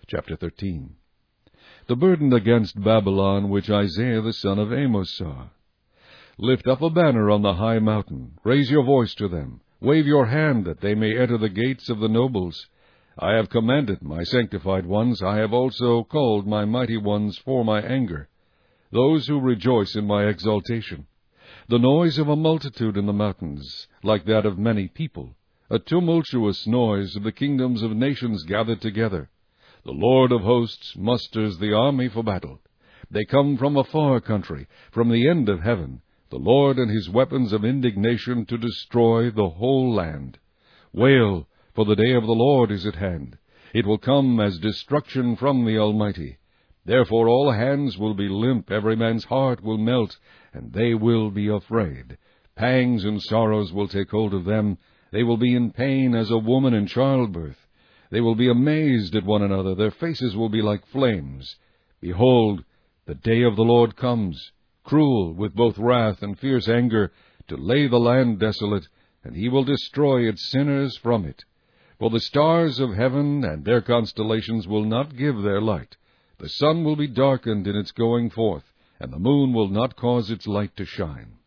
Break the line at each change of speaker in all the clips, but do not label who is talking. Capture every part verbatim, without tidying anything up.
Chapter thirteen. The burden against Babylon which Isaiah the son of Amos saw. Lift up a banner on the high mountain, raise your voice to them, wave your hand that they may enter the gates of the nobles. I have commanded my sanctified ones, I have also called my mighty ones for my anger, those who rejoice in my exaltation. The noise of a multitude in the mountains, like that of many people, a tumultuous noise of the kingdoms of nations gathered together. The Lord of hosts musters the army for battle. They come from a far country, from the end of heaven, the Lord and his weapons of indignation to destroy the whole land. Wail, for the day of the Lord is at hand. It will come as destruction from the Almighty. Therefore all hands will be limp, every man's heart will melt, and they will be afraid. Pangs and sorrows will take hold of them. They will be in pain as a woman in childbirth. They will be amazed at one another. Their faces will be like flames. Behold, the day of the Lord comes, cruel with both wrath and fierce anger, to lay the land desolate, and he will destroy its sinners from it. For the stars of heaven and their constellations will not give their light. The sun will be darkened in its going forth, and the moon will not cause its light to shine.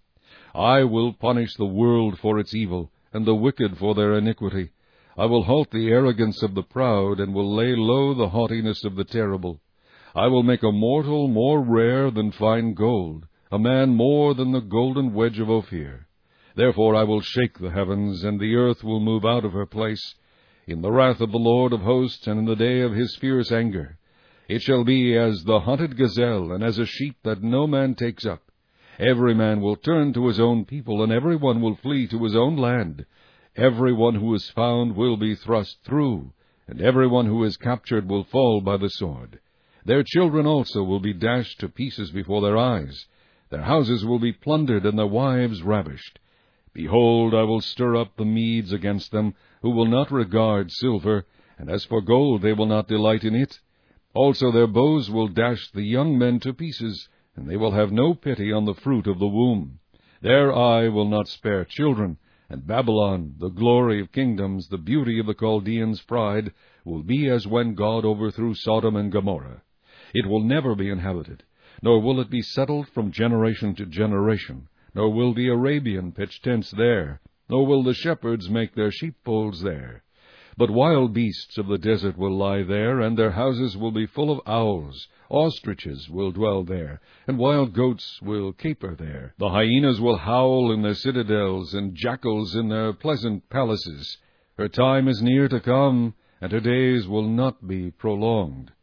I will punish the world for its evil, and the wicked for their iniquity. I will halt the arrogance of the proud, and will lay low the haughtiness of the terrible. I will make a mortal more rare than fine gold, a man more than the golden wedge of Ophir. Therefore I will shake the heavens, and the earth will move out of her place, in the wrath of the Lord of hosts, and in the day of his fierce anger. It shall be as the hunted gazelle, and as a sheep that no man takes up. Every man will turn to his own people, and every one will flee to his own land. Every one who is found will be thrust through, and every one who is captured will fall by the sword. Their children also will be dashed to pieces before their eyes. Their houses will be plundered, and their wives ravished. Behold, I will stir up the Medes against them, who will not regard silver, and as for gold they will not delight in it. Also their bows will dash the young men to pieces, and they will have no pity on the fruit of the womb. Their eye will not spare children, and Babylon, the glory of kingdoms, the beauty of the Chaldeans' pride, will be as when God overthrew Sodom and Gomorrah. It will never be inhabited, nor will it be settled from generation to generation, nor will the Arabian pitch tents there, nor will the shepherds make their sheepfolds there. But wild beasts of the desert will lie there, and their houses will be full of owls. Ostriches will dwell there, and wild goats will caper there. The hyenas will howl in their citadels, and jackals in their pleasant palaces. Her time is near to come, and her days will not be prolonged.